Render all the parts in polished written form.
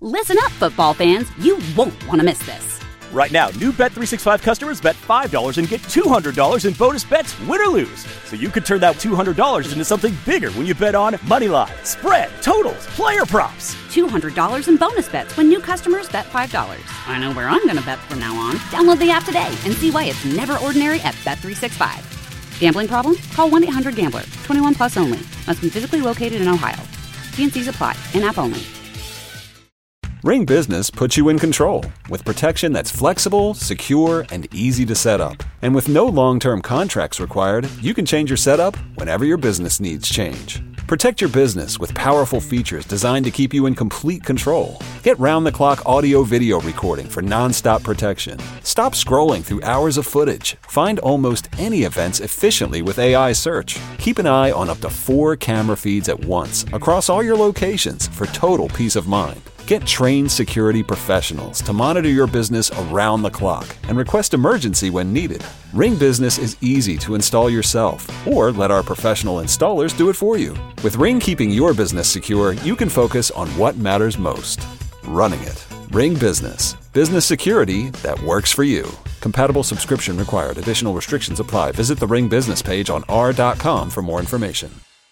Listen up, football fans. You won't want to miss this. Right now, new Bet365 customers bet $5 and get $200 in bonus bets, win or lose. So you could turn that $200 into something bigger when you bet on money line, spread, totals, player props. $200 in bonus bets when new customers bet $5. I know where I'm going to bet from now on. Download the app today and see why it's never ordinary at Bet365. Gambling problem? Call 1-800-GAMBLER. 21 plus only. Must be physically located in Ohio. T&Cs apply. In-app only. Ring Business puts you in control with protection that's flexible, secure, and easy to set up. And with no long-term contracts required, you can change your setup whenever your business needs change. Protect your business with powerful features designed to keep you in complete control. Get round-the-clock audio-video recording for non-stop protection. Stop scrolling through hours of footage. Find almost any events efficiently with AI search. Keep an eye on up to 4 camera feeds at once across all your locations for total peace of mind. Get trained security professionals to monitor your business around the clock and request emergency when needed. Ring Business is easy to install yourself, or let our professional installers do it for you. With Ring keeping your business secure, you can focus on what matters most: running it. Ring Business. Business security that works for you. Compatible subscription required. Additional restrictions apply. Visit the Ring Business page on r.com for more information.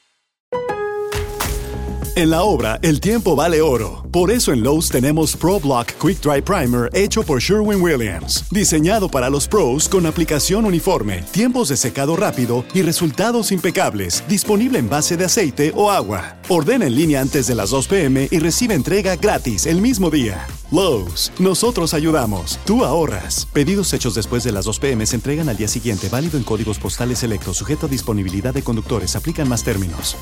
En la obra, el tiempo vale oro. Por eso en Lowe's tenemos Pro Block Quick Dry Primer hecho por Sherwin-Williams. Diseñado para los pros con aplicación uniforme, tiempos de secado rápido y resultados impecables. Disponible en base de aceite o agua. Ordena en línea antes de las 2 p.m. y recibe entrega gratis el mismo día. Lowe's, nosotros ayudamos. Tú ahorras. Pedidos hechos después de las 2 p.m. se entregan al día siguiente. Válido en códigos postales selectos. Sujeto a disponibilidad de conductores. Aplican más términos.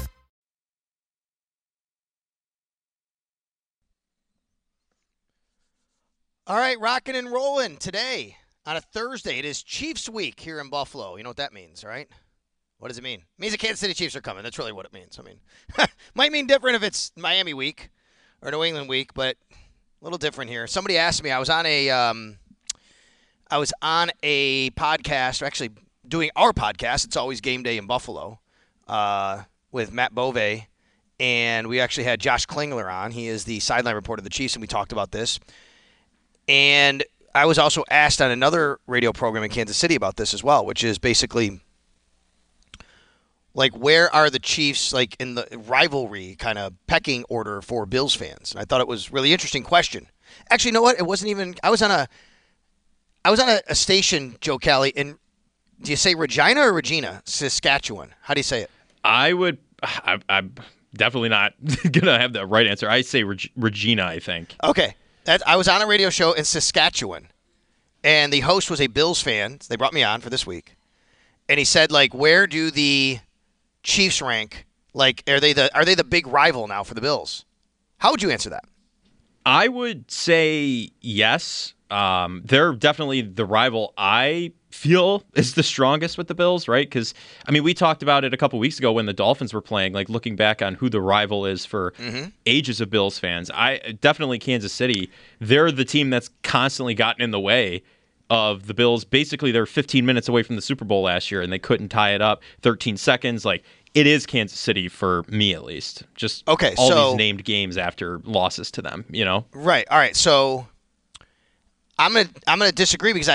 All right, rocking and rolling today on a Thursday. It is Chiefs week here in Buffalo. You know what that means, right? What does it mean? It means the Kansas City Chiefs are coming. That's really what it means. I mean, might mean different if it's Miami week or New England week, but a little different here. Somebody asked me. I was on a podcast, or actually doing our podcast. It's always game day in Buffalo with Matt Bove, and we actually had Josh Klingler on. He is the sideline reporter of the Chiefs, and we talked about this. And I was also asked on another radio program in Kansas City about this as well, which is basically, like, where are the Chiefs, like, in the rivalry kind of pecking order for Bills fans? And I thought it was a really interesting question. Actually, you know what? It wasn't even – I was on a station, Joe Kelly, in – do you say Regina or Regina? Saskatchewan. How do you say it? I'm definitely not going to have the right answer. I say Regina, I think. Okay. I was on a radio show in Saskatchewan, and the host was a Bills fan. They brought me on for this week. And he said, like, where do the Chiefs rank? Like, are they the big rival now for the Bills? How would you answer that? I would say yes. They're definitely the rival I feel is the strongest with the Bills, right? Because, I mean, we talked about it a couple weeks ago when the Dolphins were playing, like looking back on who the rival is for ages of Bills fans. Definitely Kansas City. They're the team that's constantly gotten in the way of the Bills. Basically, they're 15 minutes away from the Super Bowl last year, and they couldn't tie it up. 13 seconds. Like, it is Kansas City for me, at least. Just all these named games after losses to them, you know? Right. All right. So I'm gonna disagree because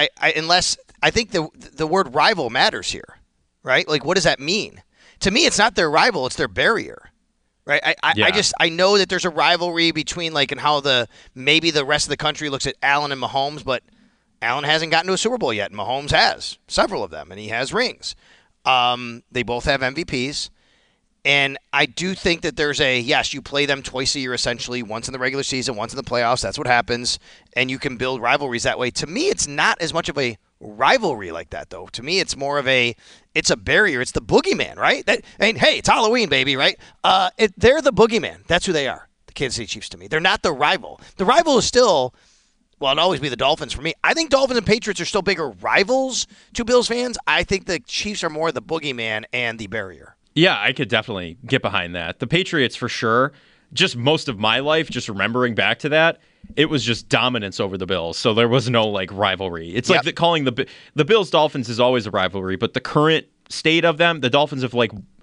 I think the word rival matters here, right? Like, what does that mean? To me, it's not their rival; it's their barrier, right? I know that there's a rivalry between, like, and how maybe the rest of the country looks at Allen and Mahomes, but Allen hasn't gotten to a Super Bowl yet, and Mahomes has several of them, and he has rings. They both have MVPs. And I do think that there's yes, you play them twice a year, essentially, once in the regular season, once in the playoffs. That's what happens. And you can build rivalries that way. To me, it's not as much of a rivalry like that, though. To me, it's more of it's a barrier. It's the boogeyman, right? Hey, it's Halloween, baby, right? They're the boogeyman. That's who they are, the Kansas City Chiefs to me. They're not the rival. The rival is still, well, it'll always be the Dolphins for me. I think Dolphins and Patriots are still bigger rivals to Bills fans. I think the Chiefs are more the boogeyman and the barrier. Yeah, I could definitely get behind that. The Patriots, for sure, just most of my life, just remembering back to that, it was just dominance over the Bills. So there was no, like, rivalry. It's like calling the Bills-Dolphins is always a rivalry, but the current state of them, the Dolphins have, like,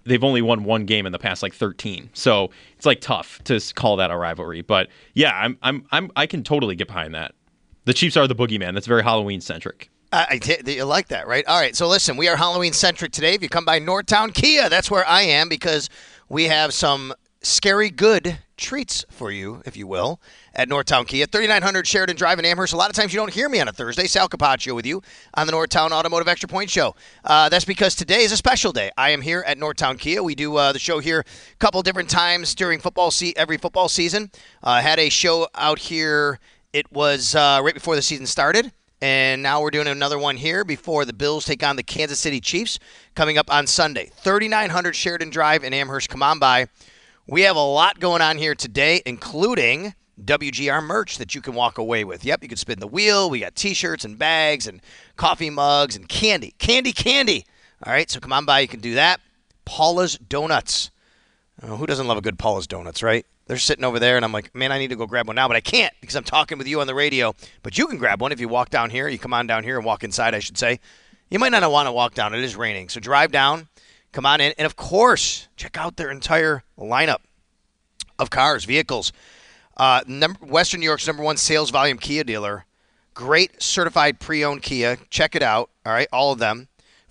they've only won one game in the past like 13. So it's like tough to call that a rivalry. But yeah, I can totally get behind that. The Chiefs are the boogeyman. That's very Halloween centric. You like that, right? All right, so listen, we are Halloween-centric today. If you come by Northtown Kia, that's where I am, because we have some scary good treats for you, if you will, at Northtown Kia. 3900 Sheridan Drive in Amherst. A lot of times you don't hear me on a Thursday. Sal Capaccio with you on the Northtown Automotive Extra Point Show. That's because today is a special day. I am here at Northtown Kia. We do the show here a couple different times during every football season. Had a show out here. It was right before the season started. And now we're doing another one here before the Bills take on the Kansas City Chiefs coming up on Sunday. 3900 Sheridan Drive in Amherst. Come on by. We have a lot going on here today, including WGR merch that you can walk away with. Yep, you can spin the wheel. We got T-shirts and bags and coffee mugs and candy. Candy. All right, so come on by. You can do that. Paula's Donuts. Oh, who doesn't love a good Paula's Donuts, right? They're sitting over there, and I'm like, man, I need to go grab one now, but I can't because I'm talking with you on the radio. But you can grab one if you walk down here. You come on down here and walk inside, I should say. You might not want to walk down. It is raining. So drive down, come on in, and, of course, check out their entire lineup of cars, vehicles. Western New York's #1 sales volume Kia dealer. Great certified pre-owned Kia. Check it out, all right, all of them.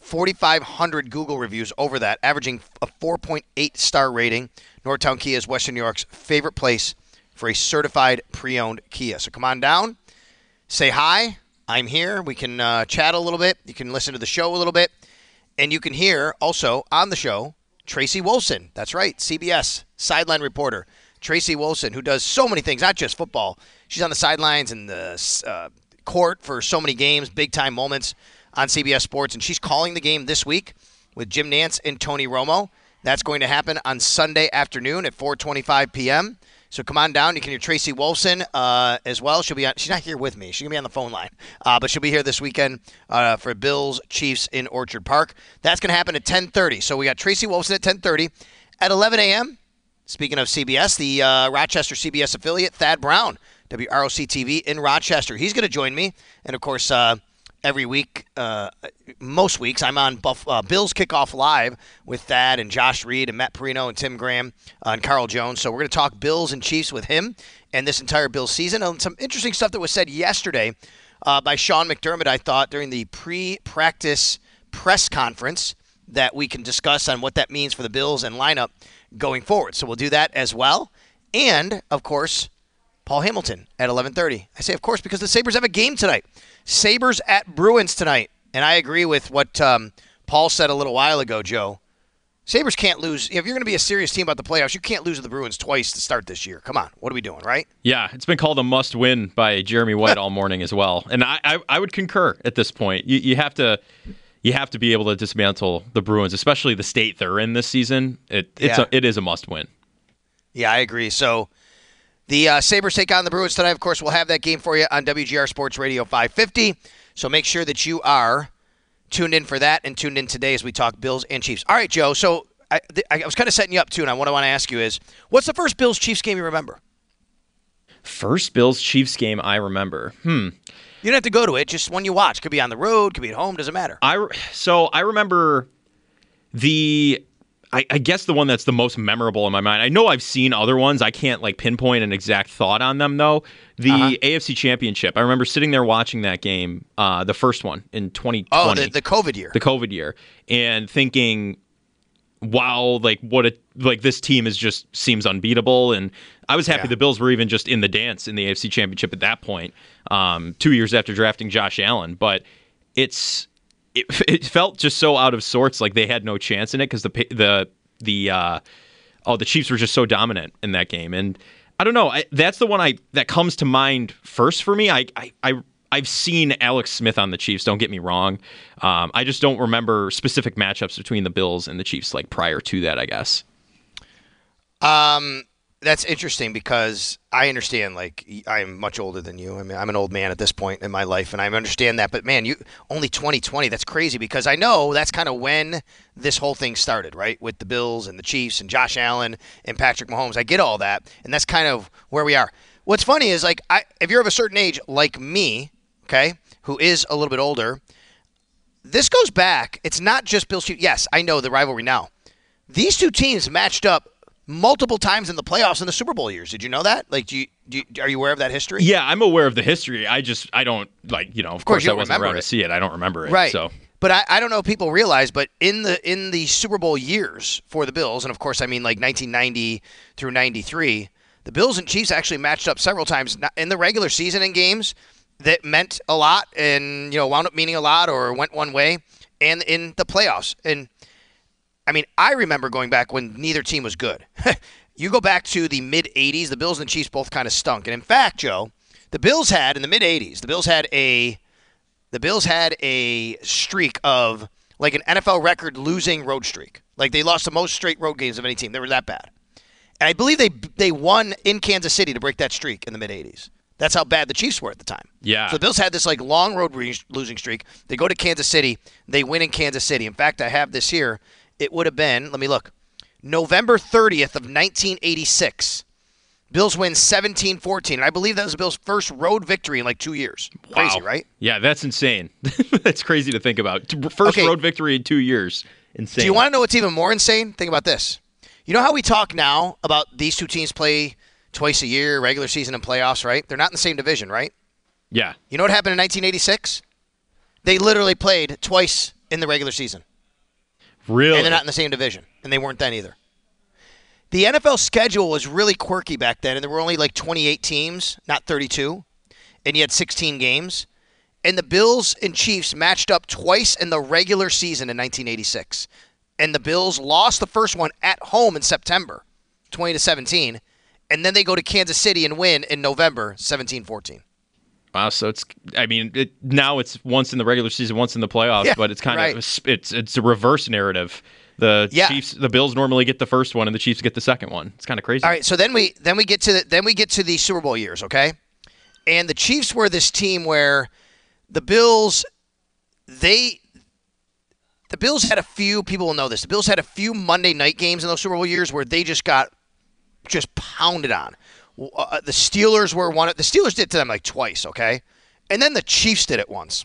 4,500 Google reviews over that, averaging a 4.8 star rating. Northtown Kia is Western New York's favorite place for a certified pre-owned Kia. So come on down, say hi. I'm here. We can chat a little bit. You can listen to the show a little bit. And you can hear also on the show Tracy Wolfson. That's right, CBS sideline reporter. Tracy Wolfson, who does so many things, not just football. She's on the sidelines and the court for so many games, big-time moments on CBS Sports. And she's calling the game this week with Jim Nantz and Tony Romo. That's going to happen on Sunday afternoon at 4:25 p.m. So come on down. You can hear Tracy Wolfson as well. She's not here with me. She's going to be on the phone line. But she'll be here this weekend for Bills Chiefs in Orchard Park. That's going to happen at 10:30. So we got Tracy Wolfson at 10:30. At 11 a.m., speaking of CBS, the Rochester CBS affiliate, Thad Brown, WROC-TV in Rochester. He's going to join me. And, of course, every week, most weeks, I'm on Bills Kickoff Live with Thad and Josh Reed and Matt Perino and Tim Graham and Carl Jones. So we're going to talk Bills and Chiefs with him and this entire Bills season. And some interesting stuff that was said yesterday by Sean McDermott, I thought, during the pre-practice press conference that we can discuss on what that means for the Bills and lineup going forward. So we'll do that as well. And, of course, Paul Hamilton at 11:30. I say, of course, because the Sabres have a game tonight. Sabres at Bruins tonight. And I agree with what Paul said a little while ago, Joe. Sabres can't lose. If you're going to be a serious team about the playoffs, you can't lose to the Bruins twice to start this year. Come on. What are we doing, right? Yeah, it's been called a must-win by Jeremy White all morning as well. And I would concur at this point. You have to be able to dismantle the Bruins, especially the state they're in this season. It is a must-win. Yeah, I agree. So the Sabres take on the Bruins tonight. Of course, we'll have that game for you on WGR Sports Radio 550. So make sure that you are tuned in for that and tuned in today as we talk Bills and Chiefs. All right, Joe. So I was kind of setting you up, too, and what I want to ask you is, what's the first Bills-Chiefs game you remember? First Bills-Chiefs game I remember? You don't have to go to it. Just one you watch. Could be on the road. Could be at home. Doesn't matter. So I remember I guess the one that's the most memorable in my mind. I know I've seen other ones. I can't pinpoint an exact thought on them, though. The AFC Championship. I remember sitting there watching that game, the first one in 2020. Oh, the COVID year. The COVID year. And thinking, wow, this team just seems unbeatable. And I was happy the Bills were even just in the dance in the AFC Championship at that point, 2 years after drafting Josh Allen. But it felt just so out of sorts, like they had no chance in it because the Chiefs were just so dominant in that game. And I don't know, that's the one that comes to mind first for me. I've seen Alex Smith on the Chiefs. Don't get me wrong. I just don't remember specific matchups between the Bills and the Chiefs prior to that, I guess. That's interesting because I understand, I'm much older than you. I mean, I'm an old man at this point in my life, and I understand that. But, man, you only 2020. That's crazy because I know that's kind of when this whole thing started, right, with the Bills and the Chiefs and Josh Allen and Patrick Mahomes. I get all that, and that's kind of where we are. What's funny is, if you're of a certain age like me, okay, who is a little bit older, this goes back. It's not just Bills Chiefs. Yes, I know the rivalry now. These two teams matched up multiple times in the playoffs in the Super Bowl years. Did you know that? Like, are you aware of that history? Yeah, I'm aware of the history. I don't, of course I wasn't around to see it. I don't remember it. Right. So. But I don't know if people realize, but in the Super Bowl years for the Bills, and of course I mean like 1990 through 93, the Bills and Chiefs actually matched up several times in the regular season in games that meant a lot and, wound up meaning a lot or went one way, and in the playoffs. And I mean, I remember going back when neither team was good. You go back to the mid-'80s, the Bills and the Chiefs both kind of stunk. And in fact, Joe, the Bills had, in the mid-'80s, the Bills had a streak of like an NFL record losing road streak. Like they lost the most straight road games of any team. They were that bad. And I believe they won in Kansas City to break that streak in the mid-'80s. That's how bad the Chiefs were at the time. Yeah. So the Bills had this like long road losing streak. They go to Kansas City. They win in Kansas City. In fact, I have this here. It would have been, let me look, November 30th of 1986. Bills win 17-14. And I believe that was the Bills' first road victory in like 2 years. Wow. Crazy, right? Yeah, that's insane. That's crazy to think about. First road victory in 2 years. Insane. Do you want to know what's even more insane? Think about this. You know how we talk now about these two teams play twice a year, regular season and playoffs, right? They're not in the same division, right? Yeah. You know what happened in 1986? They literally played twice in the regular season. Really? And they're not in the same division. And they weren't then either. The NFL schedule was really quirky back then, and there were only like 28 teams, not 32. And you had 16 games. And the Bills and Chiefs matched up twice in the regular season in 1986. And the Bills lost the first one at home in September, 20-17. And then they go to Kansas City and win in November, 17-14. Wow, so now it's once in the regular season, once in the playoffs, but it's kind of it's a reverse narrative. Chiefs, the Bills normally get the first one, and the Chiefs get the second one. It's kind of crazy. All right, so then we get to the Super Bowl years, okay? And the Chiefs were this team where the Bills, the Bills had a few, people will know this, the Bills had a few Monday night games in those Super Bowl years where they just got pounded on. The Steelers were the Steelers did it to them like twice, okay? And then the Chiefs did it once.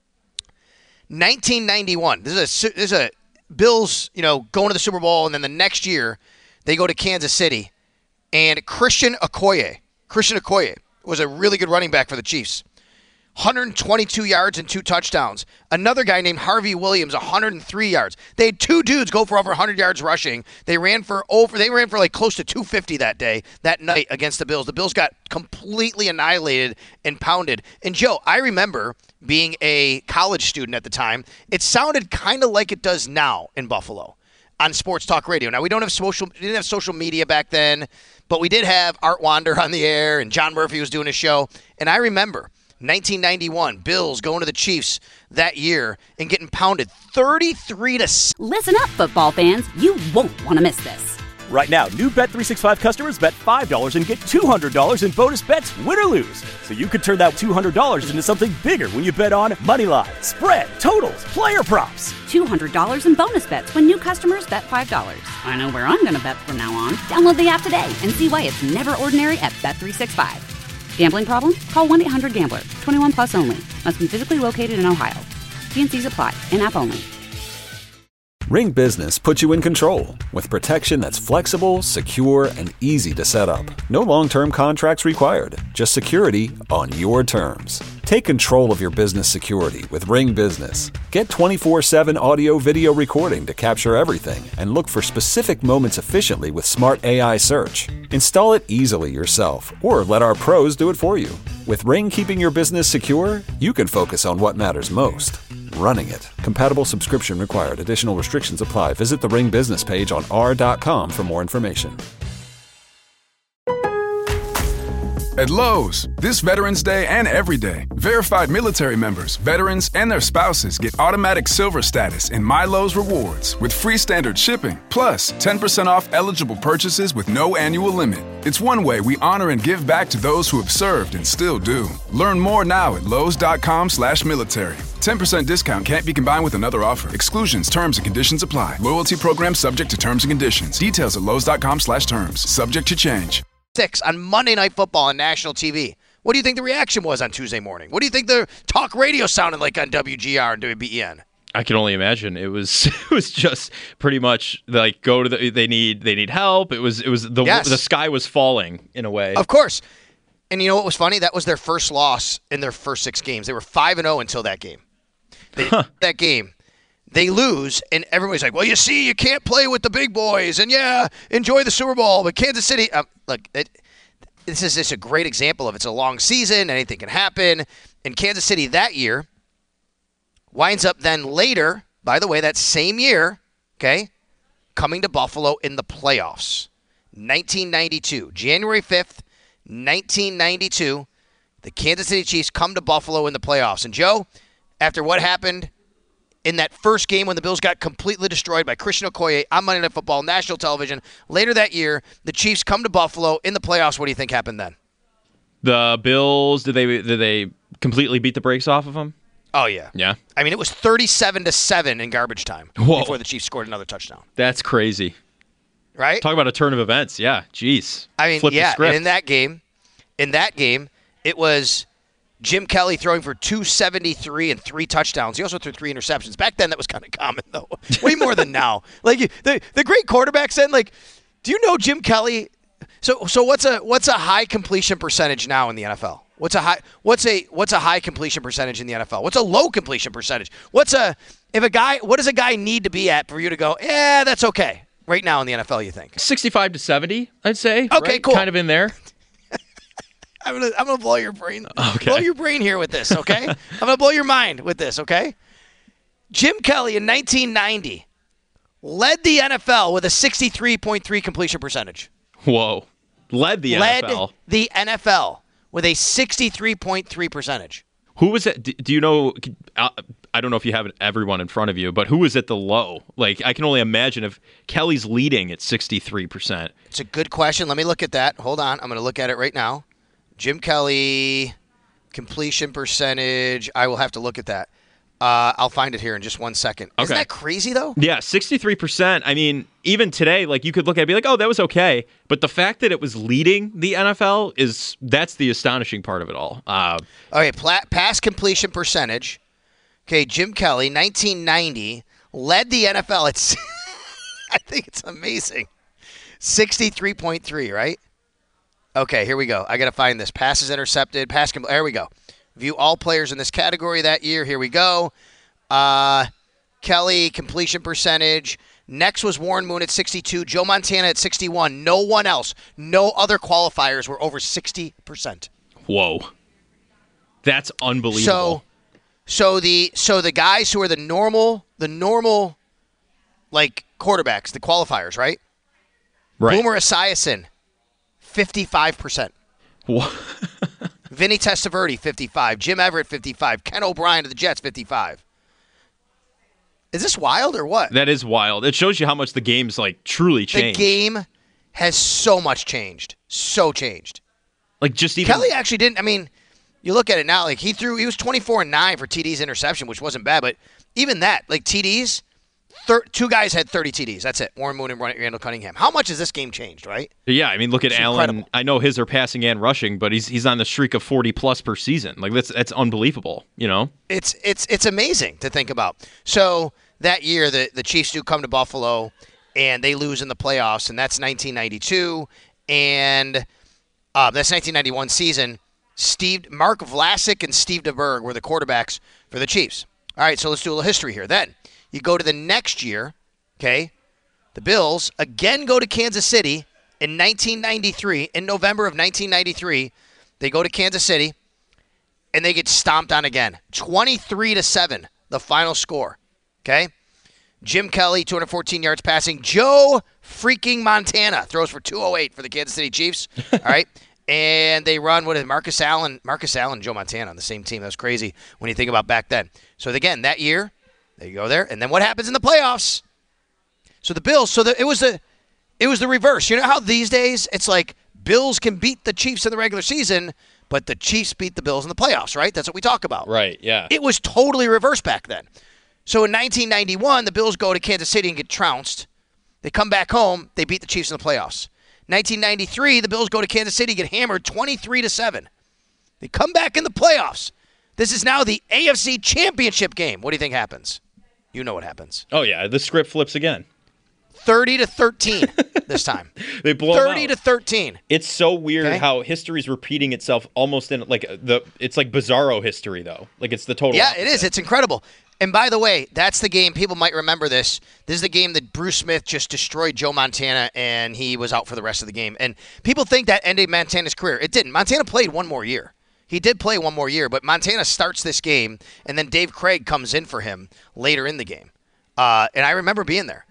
1991, this is a Bills, going to the Super Bowl, and then the next year they go to Kansas City, and Christian Okoye was a really good running back for the Chiefs. 122 yards and 2 touchdowns. Another guy named Harvey Williams, 103 yards. They had two dudes go for over 100 yards rushing. They ran for like close to 250 that night against the Bills. The Bills got completely annihilated and pounded. And Joe, I remember being a college student at the time, it sounded kind of like it does now in Buffalo on sports talk radio. Now we didn't have social media back then, but we did have Art Wander on the air and John Murphy was doing a show. And I remember 1991, Bills going to the Chiefs that year and getting pounded 33-6. Listen up, football fans. You won't want to miss this. Right now, new Bet365 customers bet $5 and get $200 in bonus bets, win or lose. So you could turn that $200 into something bigger when you bet on money line, spread, totals, player props. $200 in bonus bets when new customers bet $5. I know where I'm going to bet from now on. Download the app today and see why it's never ordinary at Bet365. Gambling problem? Call 1-800-GAMBLER. 21 plus only. Must be physically located in Ohio. T&Cs apply. In-app only. Ring Business puts you in control with protection that's flexible, secure, and easy to set up. No long-term contracts required, just security on your terms. Take control of your business security with Ring Business. Get 24/7 audio-video recording to capture everything and look for specific moments efficiently with smart AI search. Install it easily yourself or let our pros do it for you. With Ring keeping your business secure, you can focus on what matters most. Running it. Compatible subscription required. Additional restrictions apply. Visit the Ring business page on r.com for more information. At Lowe's, this Veterans Day and every day, verified military members, veterans, and their spouses get automatic silver status in My Lowe's Rewards with free standard shipping, plus 10% off eligible purchases with no annual limit. It's one way we honor and give back to those who have served and still do. Learn more now at lowes.com/military. 10% discount can't be combined with another offer. Exclusions, terms, and conditions apply. Loyalty program subject to terms and conditions. Details at lowes.com/terms. Subject to change. 6 on Monday Night Football on national TV. What do you think the reaction was on Tuesday morning? What do you think the talk radio sounded like on WGR and WBEN? I can only imagine. It was just pretty much like they need help. It was the sky was falling in a way. Of course. And you know what was funny? That was their first loss in their first 6 games. They were 5-0 until that game. That game, they lose, and everybody's like, "Well, you see, you can't play with the big boys, and yeah, enjoy the Super Bowl." But Kansas City, this is just a great example of it's a long season, anything can happen. And Kansas City that year winds up then later, by the way, that same year, okay, coming to Buffalo in the playoffs. 1992, January 5th, 1992, the Kansas City Chiefs come to Buffalo in the playoffs. And Joe, after what happened in that first game when the Bills got completely destroyed by Christian Okoye on Monday Night Football, national television, later that year, the Chiefs come to Buffalo in the playoffs. What do you think happened then? The Bills, did they completely beat the brakes off of them? Oh, yeah. Yeah? I mean, it was 37-7 in garbage time before the Chiefs scored another touchdown. That's crazy. Right? Talk about a turn of events. Yeah, jeez. I mean, Flip the script. And in that game, it was Jim Kelly throwing for 273 and 3 touchdowns. He also threw 3 interceptions. Back then, that was kind of common, though. Way more than now. Like, the great quarterbacks then, like, do you know Jim Kelly? So what's a high completion percentage now in the NFL? What's a high completion percentage in the NFL? What's a low completion percentage? What does a guy need to be at for you to go, yeah, that's okay right now in the NFL, you think? 65 to 70, I'd say. Okay, right? cool. Kind of in there. I'm gonna blow your brain. Okay. Blow your brain here with this, okay? I'm gonna blow your mind with this, okay? Jim Kelly in 1990 led the NFL with a 63.3 completion percentage. Whoa. Led the NFL with a 63.3 percentage. Who was it? Do you know? I don't know if you have everyone in front of you, but who was at the low? Like, I can only imagine if Kelly's leading at 63%. It's a good question. Let me look at that. Hold on. I'm going to look at it right now. Jim Kelly, completion percentage. I will have to look at that. I'll find it here in just 1 second. Okay. Isn't that crazy, though? Yeah, 63%. I mean, even today, like, you could look at it and be like, oh, that was okay. But the fact that it was leading the NFL, that's the astonishing part of it all. Okay, pass completion percentage. Okay, Jim Kelly, 1990, led the NFL at, I think it's amazing, 63.3, right? Okay, here we go. I got to find this. Passes intercepted. There we go. View all players in this category that year. Here we go. Kelly, completion percentage. Next was Warren Moon at 62. Joe Montana at 61. No one else. No other qualifiers were over 60%. Whoa. That's unbelievable. So the guys who are the normal like quarterbacks, the qualifiers, right? Right. Boomer Esiason, 55%. What? Vinny Testaverde, 55. Jim Everett, 55. Ken O'Brien of the Jets, 55. Is this wild or what? That is wild. It shows you how much the game's like truly changed. The game has so much changed. So changed. Like just even Kelly actually didn't. I mean, you look at it now. Like he was 24-9 for TDs interception, which wasn't bad. But even that, like TDs, 2 guys had 30 TDs. That's it. Warren Moon and Randall Cunningham. How much has this game changed, right? Yeah, I mean, look at It's Allen. incredible. I know his are passing and rushing, but he's on the streak of 40+ per season. Like that's unbelievable. You know, it's amazing to think about. So that year, the Chiefs do come to Buffalo, and they lose in the playoffs, and that's 1992, and that's 1991 season. Mark Vlasic and Steve DeBerg were the quarterbacks for the Chiefs. All right, so let's do a little history here. Then you go to the next year, okay? The Bills again go to Kansas City in 1993. In November of 1993, they go to Kansas City, and they get stomped on again. 23-7, the final score, okay? Jim Kelly, 214 yards passing. Joe freaking Montana throws for 208 for the Kansas City Chiefs, all right? And they run, Marcus Allen and Joe Montana on the same team. That was crazy when you think about back then. So again, that year, there you go there. And then what happens in the playoffs? So the Bills, it was the reverse. You know how these days it's like Bills can beat the Chiefs in the regular season, but the Chiefs beat the Bills in the playoffs, right? That's what we talk about. right? Yeah. It was totally reversed back then. So in 1991, the Bills go to Kansas City and get trounced. They come back home. They beat the Chiefs in the playoffs. 1993, the Bills go to Kansas City, get hammered 23-7. They come back in the playoffs. This is now the AFC Championship game. What do you think happens? You know what happens. Oh, yeah. The script flips again. 30-13 this time. They blow 30-13. It's so weird Okay. how history's repeating itself almost in it's like bizarro history though. Like it's the total Yeah, opposite. it is. It's incredible. And by the way, that's the game. People might remember this. This is the game that Bruce Smith just destroyed Joe Montana, and he was out for the rest of the game. And people think that ended Montana's career. It didn't. Montana played one more year. He did play one more year, but Montana starts this game, and then Dave Craig comes in for him later in the game. And I remember being there.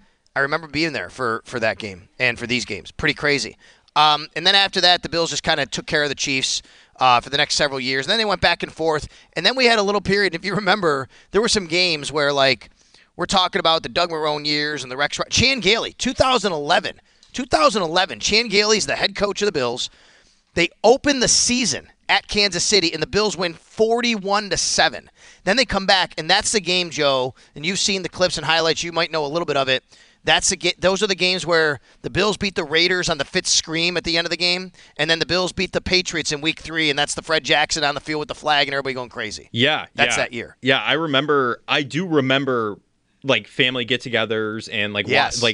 For that game and for these games. Pretty crazy. And then after that, the Bills just kind of took care of the Chiefs for the next several years. And then they went back and forth. And then we had a little period, if you remember, there were some games where, like, we're talking about the Doug Marrone years and the Rex. Chan Gailey, 2011. 2011, Chan Gailey's the head coach of the Bills. They open the season at Kansas City, and the Bills win 41-7. Then they come back, and that's the game, Joe, and you've seen the clips and highlights. You might know a little bit of it. Those are the games where the Bills beat the Raiders on the Fitz scream at the end of the game, and then the Bills beat the Patriots in Week 3, and that's the Fred Jackson on the field with the flag and everybody going crazy. Yeah. That's that year. Yeah, I do remember like family get-togethers and like Yes.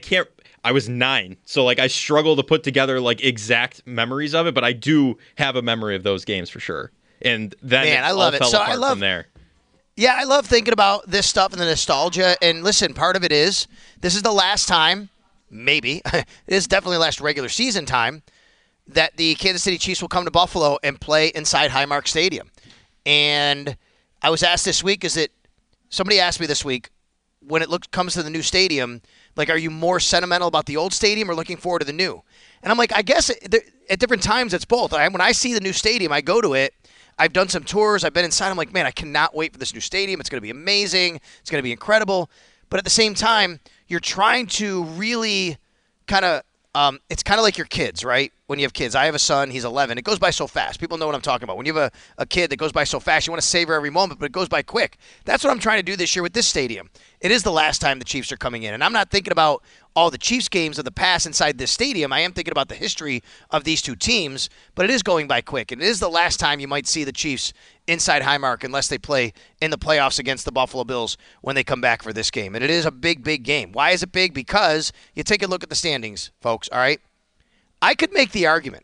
I was 9, so like I struggle to put together like exact memories of it, but I do have a memory of those games for sure. And then Man, I love it. Fell So apart from there. Yeah, I love thinking about this stuff and the nostalgia. And listen, part of it is this is the last time, maybe, it is definitely the last regular season time, that the Kansas City Chiefs will come to Buffalo and play inside Highmark Stadium. And I was asked this week, somebody asked me this week, when it comes to the new stadium, like, are you more sentimental about the old stadium or looking forward to the new? And I'm like, I guess at different times it's both. When I see the new stadium, I go to it. I've done some tours. I've been inside. I'm like, man, I cannot wait for this new stadium. It's going to be amazing. It's going to be incredible. But at the same time, you're trying to really kind of it's kind of like your kids, right? When you have kids. I have a son. He's 11. It goes by so fast. People know what I'm talking about. When you have a kid that goes by so fast, you want to savor every moment, but it goes by quick. That's what I'm trying to do this year with this stadium. It is the last time the Chiefs are coming in. And I'm not thinking about all the Chiefs games of the past inside this stadium. I am thinking about the history of these two teams, but it is going by quick. And it is the last time you might see the Chiefs inside Highmark unless they play in the playoffs against the Buffalo Bills when they come back for this game. And it is a big, big game. Why is it big? Because you take a look at the standings, folks, all right? I could make the argument,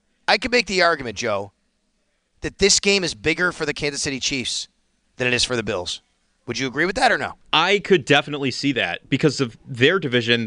Joe, that this game is bigger for the Kansas City Chiefs than it is for the Bills. Would you agree with that or no? I could definitely see that because of their division.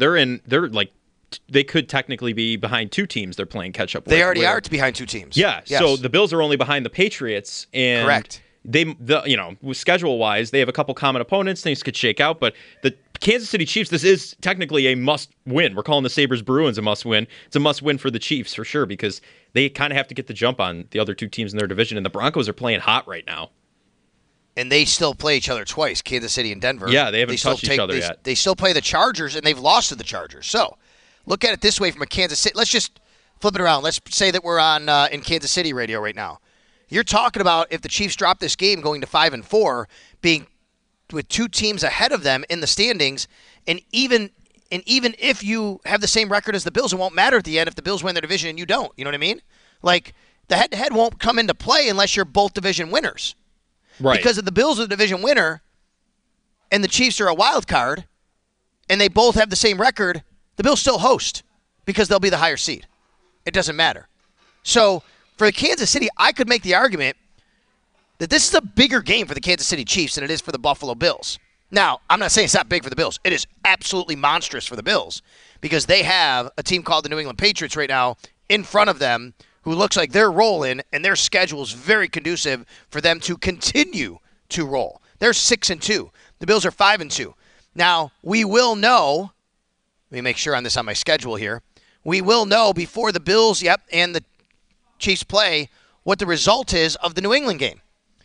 They could technically be behind two teams they're playing catch up with. They already are behind two teams. Yeah, Yes. so the Bills are only behind the Patriots. And Correct. Schedule-wise, they have a couple common opponents. Things could shake out, but the Kansas City Chiefs, this is technically a must-win. We're calling the Sabres-Bruins a must-win. It's a must-win for the Chiefs for sure because they kind of have to get the jump on the other two teams in their division, and the Broncos are playing hot right now. And they still play each other twice, Kansas City and Denver. Yeah, they haven't touched each other yet. They still play the Chargers, and they've lost to the Chargers. So look at it this way from a Kansas City. Let's just flip it around. Let's say that we're on in Kansas City radio right now. You're talking about if the Chiefs drop this game going to 5-4, being with two teams ahead of them in the standings, and even if you have the same record as the Bills, it won't matter at the end if the Bills win their division and you don't. You know what I mean? Like, the head-to-head won't come into play unless you're both division winners. Right. Because if the Bills are the division winner and the Chiefs are a wild card and they both have the same record, the Bills still host because they'll be the higher seed. It doesn't matter. So for Kansas City, I could make the argument that this is a bigger game for the Kansas City Chiefs than it is for the Buffalo Bills. Now, I'm not saying it's not big for the Bills. It is absolutely monstrous for the Bills because they have a team called the New England Patriots right now in front of them who looks like they're rolling, and their schedule is very conducive for them to continue to roll. They're 6-2. The Bills are 5-2. Now, we will know, let me make sure on my schedule here, we will know before the Bills, and the Chiefs play what the result is of the New England game.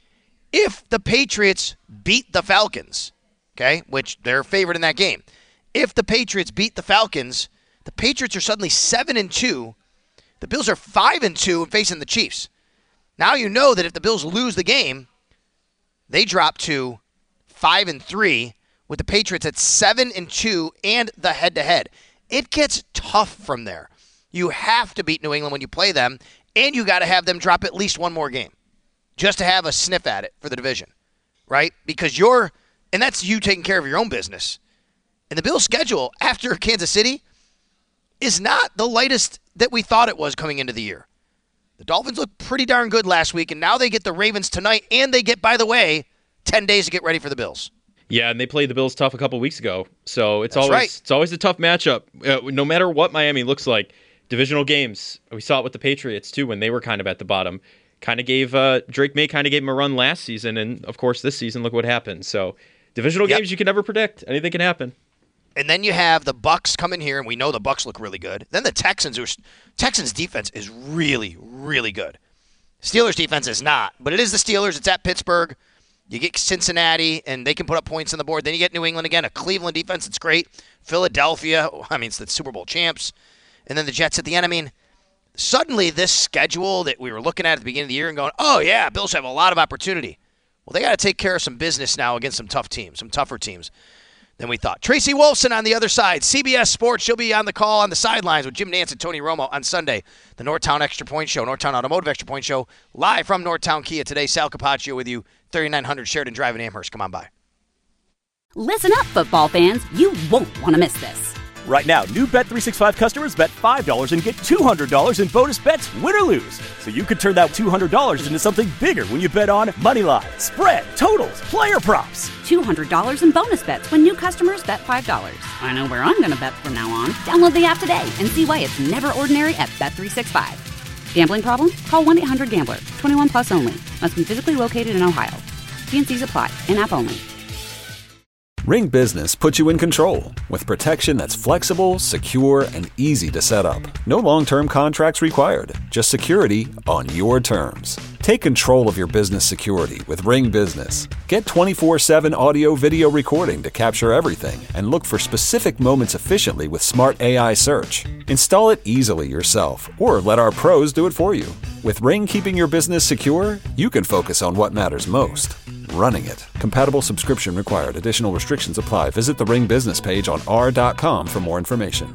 If the Patriots beat the Falcons, okay, which they're favored in that game, if the Patriots beat the Falcons, the Patriots are suddenly 7-2. The Bills are 5-2 facing the Chiefs. Now you know that if the Bills lose the game, they drop to 5-3 with the Patriots at 7-2 and the head-to-head. It gets tough from there. You have to beat New England when you play them, and you got to have them drop at least one more game just to have a sniff at it for the division, right? Because you're And that's you taking care of your own business. And the Bills' schedule after Kansas City is not the lightest that we thought it was coming into the year. The Dolphins looked pretty darn good last week, and now they get the Ravens tonight, and they get, by the way, 10 days to get ready for the Bills. Yeah, and they played the Bills tough a couple weeks ago. So it's That's always a tough matchup. No matter what Miami looks like, divisional games, we saw it with the Patriots too when they were kind of at the bottom. Drake May kind of gave him a run last season, and of course this season, look what happened. So divisional games you can never predict. Anything can happen. And then you have the Bucs come in here, and we know the Bucs look really good. Then the Texans' defense is really, really good. Steelers' defense is not, but it is the Steelers. It's at Pittsburgh. You get Cincinnati, and they can put up points on the board. Then you get New England again, a Cleveland defense that's great. Philadelphia, it's the Super Bowl champs. And then the Jets at the end. Suddenly this schedule that we were looking at the beginning of the year and going, oh, yeah, Bills have a lot of opportunity. Well, they got to take care of some business now against some tough teams, some tougher teams than we thought. Tracy Wolfson on the other side, CBS Sports. She'll be on the call on the sidelines with Jim Nance and Tony Romo on Sunday. The Northtown Extra Point Show, Northtown Automotive Extra Point Show, live from Northtown Kia today. Sal Capaccio with you, 3900 Sheridan Drive in Amherst. Come on by. Listen up, football fans. You won't want to miss this. Right now, new Bet365 customers bet $5 and get $200 in bonus bets, win or lose. So you could turn that $200 into something bigger when you bet on Moneyline, spread, totals, player props. $200 in bonus bets when new customers bet $5. I know where I'm going to bet from now on. Download the app today and see why it's never ordinary at Bet365. Gambling problem? Call 1-800-GAMBLER. 21 plus only. Must be physically located in Ohio. T&Cs apply. In-app only. Ring Business puts you in control with protection that's flexible, secure, and easy to set up. No long-term contracts required, just security on your terms. Take control of your business security with Ring Business. Get 24/7 audio-video recording to capture everything and look for specific moments efficiently with smart AI search. Install it easily yourself or let our pros do it for you. With Ring keeping your business secure, you can focus on what matters most. Running it. Compatible subscription required. Additional restrictions apply. Visit the Ring business page on r.com for more information.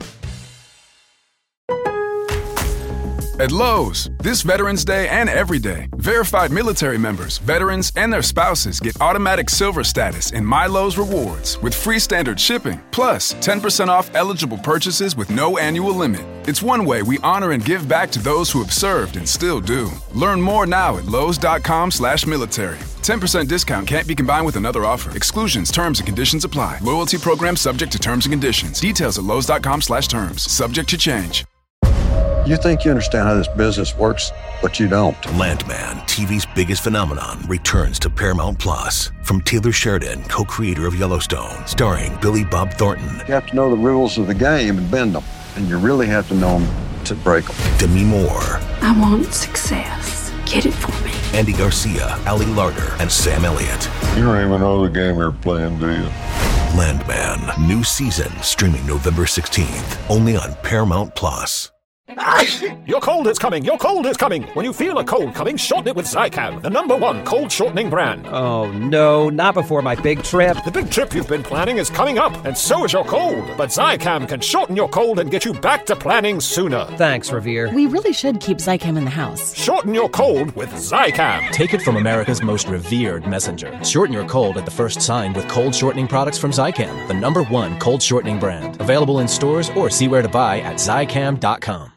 At Lowe's, this Veterans Day and every day, verified military members, veterans, and their spouses get automatic silver status in My Lowe's Rewards with free standard shipping, plus 10% off eligible purchases with no annual limit. It's one way we honor and give back to those who have served and still do. Learn more now at lowes.com/military. 10% discount can't be combined with another offer. Exclusions, terms, and conditions apply. Loyalty program subject to terms and conditions. Details at lowes.com/terms. Subject to change. You think you understand how this business works, but you don't. Landman, TV's biggest phenomenon, returns to Paramount Plus. From Taylor Sheridan, co-creator of Yellowstone, starring Billy Bob Thornton. You have to know the rules of the game and bend them, and you really have to know them to break them. Demi Moore. I want success. Get it for me. Andy Garcia, Ali Larter, and Sam Elliott. You don't even know the game you're playing, do you? Landman, new season, streaming November 16th, only on Paramount Plus. Your cold is coming! Your cold is coming! When you feel a cold coming, shorten it with Zicam, the #1 cold shortening brand. Oh no, not before my big trip. The big trip you've been planning is coming up, and so is your cold. But Zicam can shorten your cold and get you back to planning sooner. Thanks, Revere. We really should keep Zicam in the house. Shorten your cold with Zicam. Take it from America's most revered messenger. Shorten your cold at the first sign with cold shortening products from Zicam, the #1 cold shortening brand. Available in stores or see where to buy at Zicam.com.